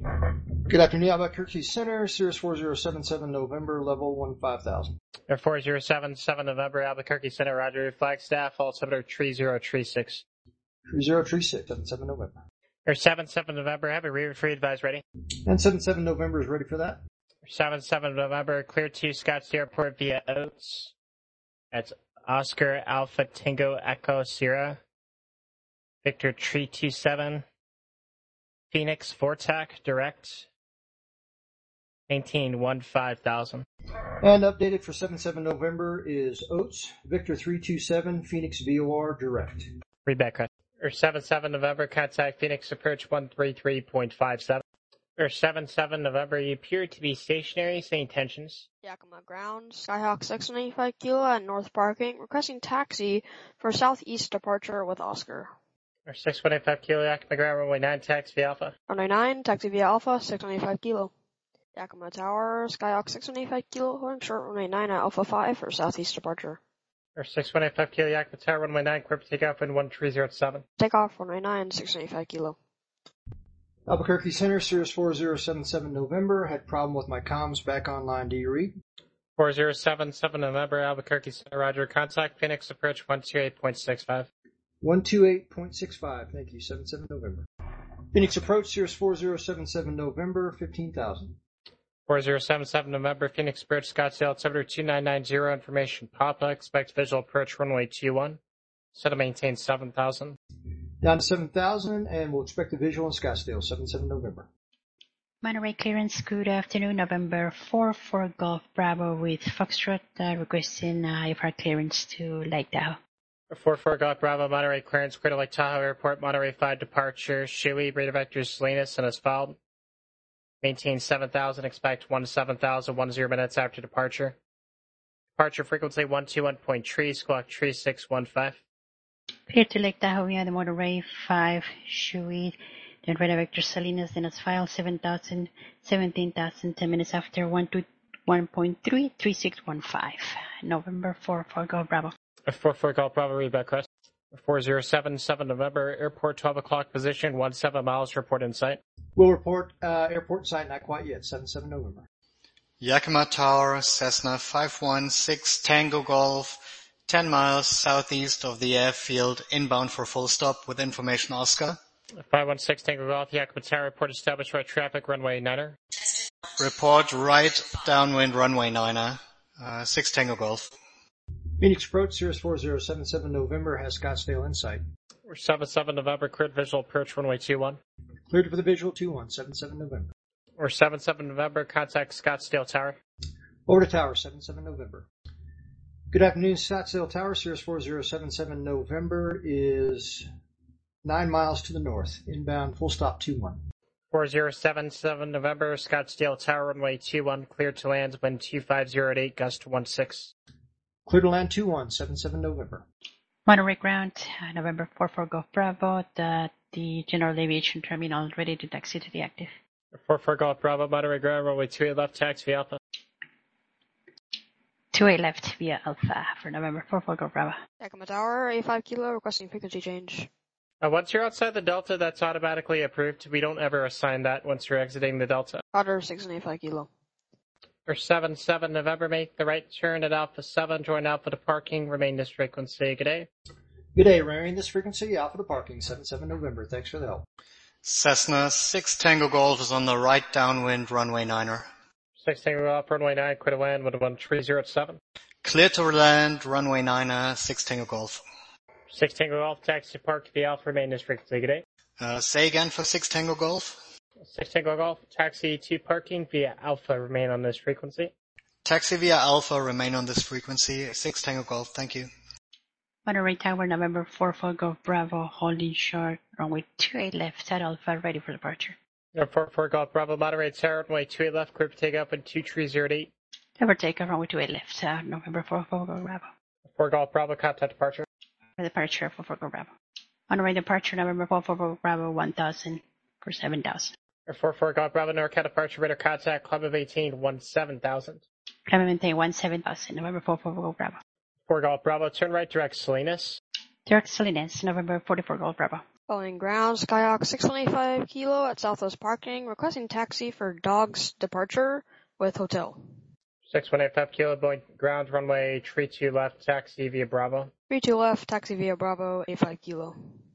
Good afternoon, Albuquerque Center, Cirrus 4077 November, level 15,000. Air 4077 November, Albuquerque Center, Roger, Flagstaff, altimeter 3036. 3036, 77 November. Air 77 November, have a rear free advise ready. And 77 November is ready for that. Air 77 November, clear to Scottsdale Airport via Oates. That's Oscar Alpha Tango Echo Sierra. Victor 327. Phoenix Vortec, direct. Maintain 15,000. And updated for 77 November is Oates, Victor 327, Phoenix VOR, direct. Read back, Chris. Air 77 November, contact Phoenix approach 133.57. Air 77 November, you appear to be stationary, same intentions. Yakima ground, Skyhawk 695 Kilo at North Parking, requesting taxi for southeast departure with Oscar. Air 6185 Kilo, Yakima ground, runway 9, taxi via Alpha. Runway 9, taxi via Alpha, 695 Kilo. Yakima Tower, Skyhawk 695 Kilo, holding short runway 9 at Alpha 5 for southeast departure. Air 6185 Kilo, Yakima Tower, runway 9, clear for takeoff in 1307. Takeoff, runway 9, 695 Kilo. Albuquerque Center, Cirrus 4077 November, had problem with my comms, back online, do you read? 4077 November, Albuquerque Center, Roger, contact Phoenix approach 128.65. 128.65, thank you, 77 November. Phoenix approach, Cirrus 4077 November, 15,000. 4077 November, Phoenix approach, Scottsdale, altimeter 2990, information Papa, expect visual approach runway 21. Set to maintain 7,000. Down to 7,000, and we'll expect a visual in Scottsdale, 77 November. Monterey clearance, good afternoon, November 4 Golf Bravo with Foxtrot, requesting IFR clearance to Lake Tahoe. 44 Golf Bravo, Monterey clearance, clear to Lake Tahoe Airport, Monterey 5 departure, Shui, radar vector Salinas and Asphalt. Maintain 7,000, expect 17,000, 10 minutes after departure. Departure frequency 121.3, squawk 3615. Clear to Lake Tahoe via the Monterey 5, Shui, then radar vector Salinas, then Asphalt, 7,000, 17,000, 10 minutes after 121.3, 3615. November 4 Golf Bravo. 44 Golf Bravo, read back, Crest. 4077 November, airport 12 o'clock position, 17 miles, report in sight. We'll report airport site, not quite yet, 77 November. Yakima Tower, Cessna 516 Tango Golf, 10 miles southeast of the airfield, inbound for full stop with information Oscar. 516 Tango Golf, Yakima Tower, report established right traffic, runway 9er. Report right downwind runway 9er, 6 Tango Golf. Phoenix approach, Cirrus 4077 November, has Scottsdale in sight. 77 November, cleared visual approach, runway 21. Cleared for the visual 21, 77 November. Or 77 November, contact Scottsdale Tower. Over to Tower, 77 November. Good afternoon, Scottsdale Tower, Cirrus 4077 November is 9 miles to the north, inbound, full stop 21. 4077 November, Scottsdale Tower, runway 21, cleared to land, wind 2508, gust 16. Clear to land 2177 November. Monterey ground, November 4 Golf Bravo, the General Aviation Terminal ready to taxi to the active. 44 Golf Bravo, Monterey ground, runway 28 left, taxi via Alpha. 28 left via Alpha for November 4 Golf Bravo. Yakima Tower, A5 Kilo, requesting frequency change. Once you're outside the Delta, that's automatically approved. We don't ever assign that once you're exiting the Delta. Roger, 695 Kilo. Or 77 November, make the right turn at Alpha 7, join Alpha to parking, remain this frequency. Good day. Good day, remain this frequency, Alpha to parking, 77 November. Thanks for the help. Cessna 6 Tango Golf is on the right downwind runway 9er. 6 Tango Golf, runway 9, clear to land with 1307. Clear to land runway 9er, 6 Tango Golf. 6 Tango Golf, taxi park via Alpha, remain this frequency. Good day. Say again for 6 Tango Golf. 6 Tango Golf, taxi to parking via Alpha, remain on this frequency. Taxi via Alpha, remain on this frequency. 6 Tango Golf, thank you. Monterey Tower, November 4 Golf Bravo, holding short, runway 28 left at Alpha, ready for departure. 44 Golf Bravo, Monterey Tower, runway 28 left, clear for takeoff at 2308. Ever takeoff, runway 28 left, November 4 Golf Bravo. 4 Golf Bravo, contact departure. For departure for Golf Bravo. Monterey departure, November 4 Golf Bravo, 1000 for 7,000. 44 Golf Bravo, NorCal departure, radar contact, Club of 18, 17,000. Climb maintain 17,000, November 4 Golf Bravo. 4 Golf Bravo, turn right, direct Salinas. Direct Salinas, November 44 Golf Bravo. Following ground, Skyhawk 6185 Kilo at Southwest Parking, requesting taxi for Dogs departure with hotel. 6185 Kilo, Boeing ground, runway 32 left, taxi via Bravo. 32 left, taxi via Bravo, 85 Kilo.